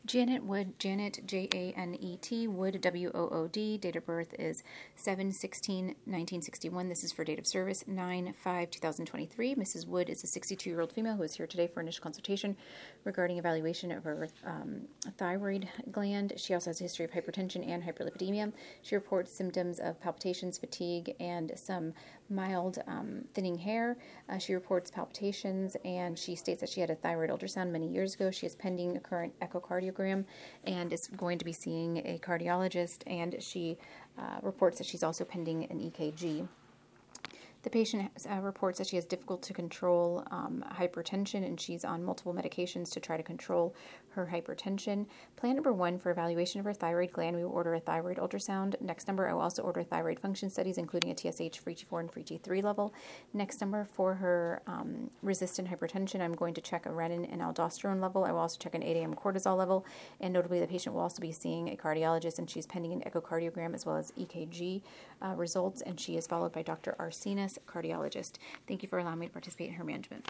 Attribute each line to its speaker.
Speaker 1: Janet Wood, Janet, Janet, Wood, Wood, date of birth is 7/16/1961. This is for date of service, 9/5/2023. Mrs. Wood is a 62-year-old female who is here today for initial consultation regarding evaluation of her thyroid gland. She also has a history of hypertension and hyperlipidemia. She reports symptoms of palpitations, fatigue, and some mild thinning hair. She reports palpitations, and she states that she had a thyroid ultrasound many years ago. She is pending a current echocardiogram and is going to be seeing a cardiologist, and she reports that she's also pending an EKG. The patient reports that she has difficult to control hypertension, and she's on multiple medications to try to control her hypertension. Plan number 1 for evaluation of her thyroid gland, we will order a thyroid ultrasound. Next number, I will also order thyroid function studies, including a TSH, free T4, and free T3 level. Next number, for her resistant hypertension, I'm going to check a renin and aldosterone level. I will also check an 8 a.m. cortisol level, and notably, the patient will also be seeing a cardiologist, and she's pending an echocardiogram as well as EKG results, and she is followed by Dr. Arsenis, cardiologist. Thank you for allowing me to participate in her management.